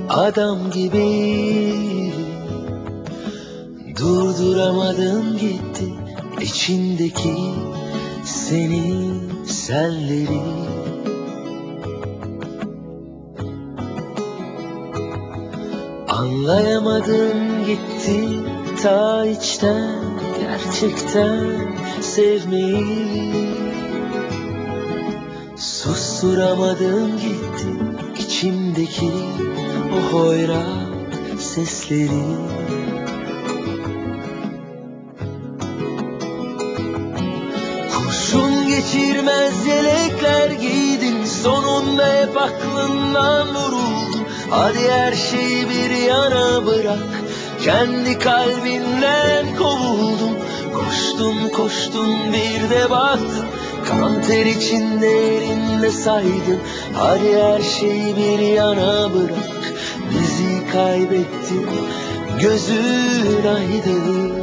Adam gibi durduramadın gitti içindeki seni, selleri. Anlayamadım gitti ta içten, gerçekten sevmeyi. Susturamadım gitti içimdeki o hoyrat sesleri. Kurşun geçirmez yelekler giydin, sonunda hep aklından vuruldun. Hadi her şeyi bir yana bırak, kendi kalbinden kovuldum. Koştun koştun bir de baktın, kan ter içinde elinde saydın. Hadi her şeyi bir yana bırak, bizi kaybettin, gözün aydın.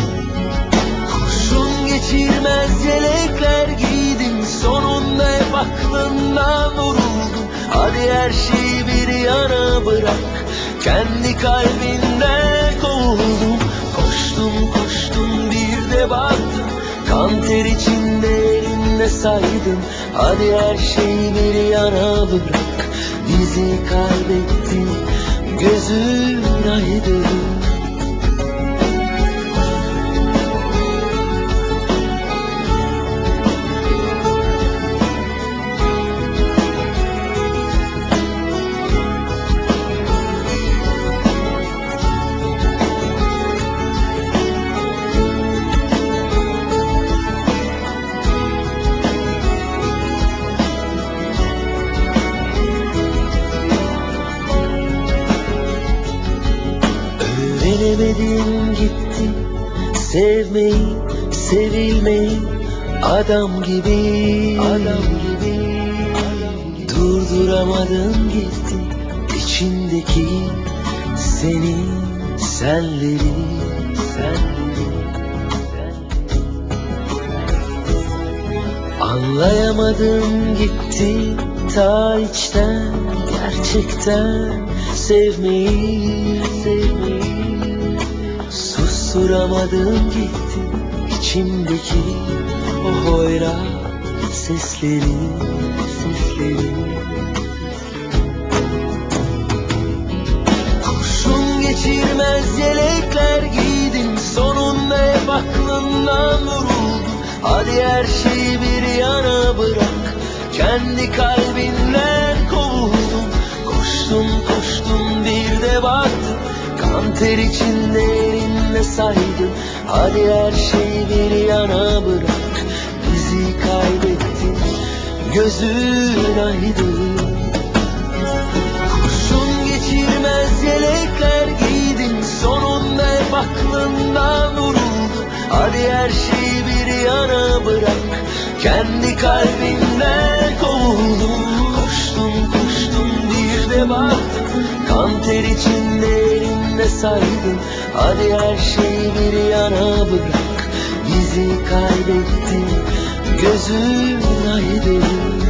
Kurşun geçirmez yelekler giydin, sonunda hep aklından vuruldun. Hadi her şeyi bir yana bırak, kendi kalbinden kovuldum. Koştum koştum bir de baktım, kan ter içinde elinde saydın. Hadi her şeyi bir yana bırak, bizi kaybettin, gözün aydın. Öğrenemedim gitti sevmeyi, sevilmeyi. Adam gibi, adam gibi durduramadın gitti içindeki seni, selleri, selleri. Anlayamadım gitti ta içten, gerçekten sevmeyi, sevmeyi. Susturamadım gitti içimdeki o hoyrat sesleri, sesleri. Kurşun geçirmez yelekler giydin, sonunda hep aklından vuruldun. Hadi her şeyi bir yana bırak, kendi kalbinden kovuldun. Koştum koştum bir de baktım, kan ter içinde elinde saydın. Hadi her şeyi bir yana bırak, bizi kaybettin, gözün aydın. Kurşun geçirmez yelekler giydin, sonunda hep aklından vuruldun. Hadi her şeyi bir yana bırak, kendi kalbinden kovuldun. Koştum koştum bir de baktım, kan ter içinde elinde saydın. Hadi her şeyi bir yana bırak, bizi kaybettin, gözün aydın.